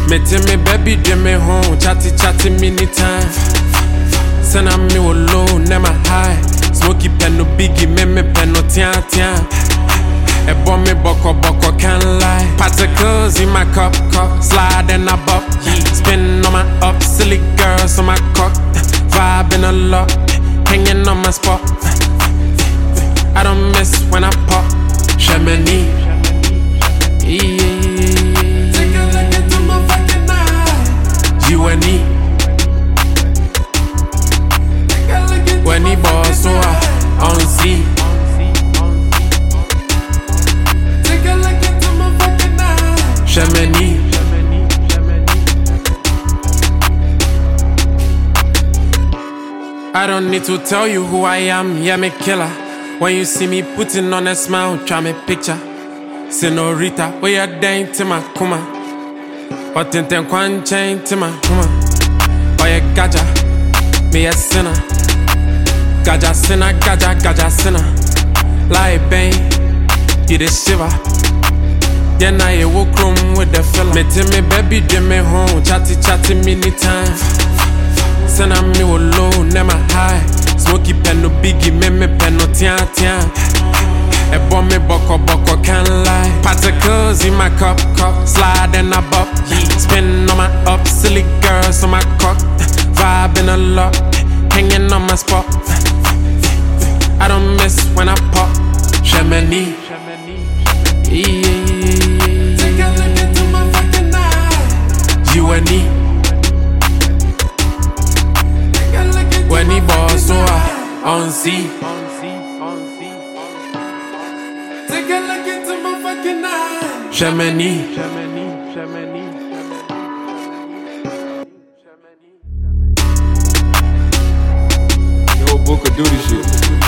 Me tell me baby, give me home, chatty mini time. Send a me low, never high. Smoky pen no biggie, me pen no tian. A bomb me boko can't lie. Particles in my cup, slide and I bop. Spin on my up, silly girls on my cock. Vibing a lot, hanging on my spot. I don't miss when I pop. Chamonix, yeah. Take a look into my fucking eyes. You and me. Take a look into When my he boss so fucking I on see. Take a look into my fucking eyes. Chamonix. I don't need to tell you who I am, yeah, me killer. When you see me putting on a smile, try me picture. Senorita, where you dang to my kuma. But in ten kwan chain to my kuma. Oh yeah, gaja, me a sinner. Gaja sinner, gaja sinner. Lie bang, you the shiver. Yeah, now you walk room with the fella. Me tell me baby, give me home, chatty mini time. Send a me low, never high. Smoky pen no biggie, me pen no tian. A bomb me boko can't lie. Particles in my cup, slide and I bop. Spin on my up, silly girls on my cock. Vibing a lot, hanging on my spot. I don't miss when I pop. Chamonix, yeah. Take a look into my fucking eyes. You and me. When he boss so I on see. Take a look into my fucking eyes. Chamonix. Yo, Booker, do this shit.